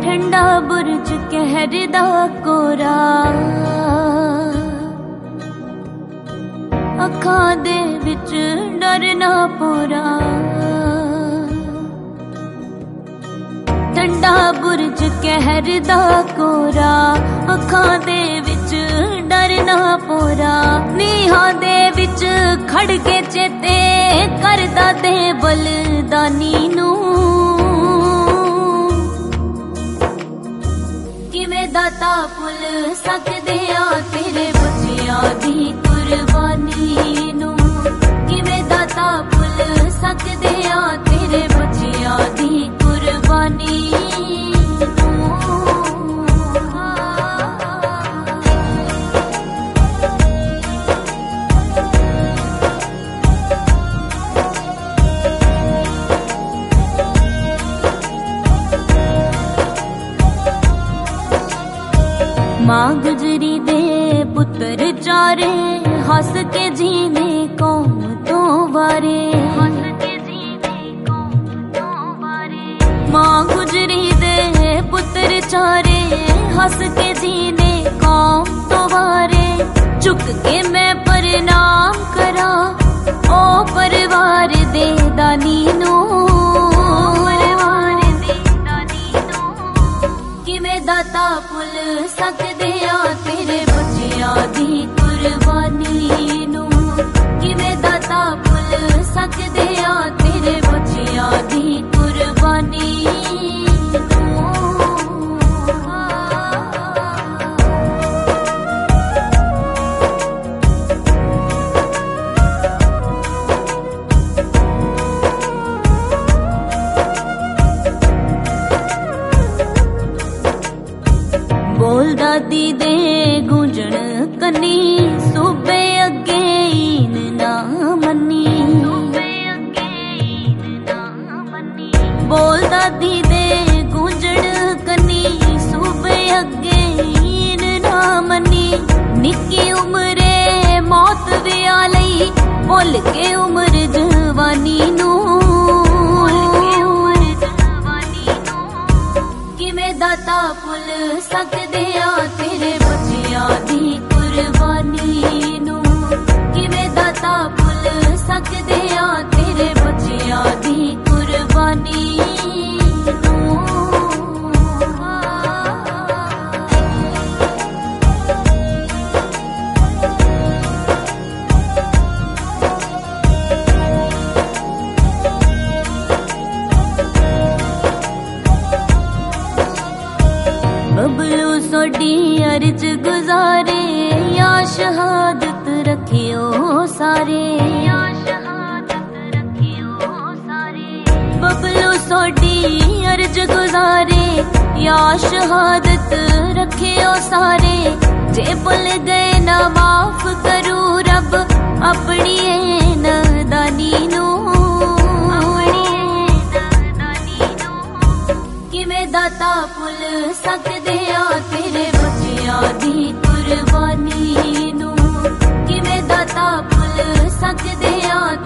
ठंडा बुरज कहर दा कोरा अखां दे विच डर ना पोरा ठंडा बुरज कहर दा कोरा अखां दे विच डर ना पोरा नीहां दे विच खड़ के चेते करदा दे बलिदानी नू किवें दाता भुल सकदे आ तेरे बच्चियां दी कुर्बानी नू किवें दाता भुल सकदे आ तेरे बच्चियां दी कुर्बानी मां गुजरी दे पुत्र चारे हंस के जीने कौम तो वारे मां गुजरी दे पुत्र चारे हंस के जीने कौम तो वारे चुक के मैं प्रणाम करा ओ परिवार दे दानी नू दाता भुल सकदे आ तेरे बच्चियां दी कुर्बानी नू किवें दाता भुल सकदे आ तेरे बच्चियां दी कुर्बानी बोल दादी दे गूंजण कन्नी सूबे अगे ईन ना मन्नी बोल दादी दे गूंजण कन्नी सूबे अगे ईन ना मन्नी निक्की उमरे मौत विया लई भुल के उम्र जवानी नू किवें दाता भुल सकदे आ तेरे बच्चियां दी कुर्बानी नू किवें दाता भुल सकदे आ तेरे बच्चियां दी कुर्बानी बबलू सोडी अर्ज गुजारे या शहादत रखियो सारे बबलू सोडी अर्ज गुजारे या शहादत रखियो सारे जे भुल गए ना माफ करू रब अपनी नादानी नू किवें दाता भुल सकदे आ तेरे बच्चियां दी कुर्बानी नू किवें दाता भुल सकदे आ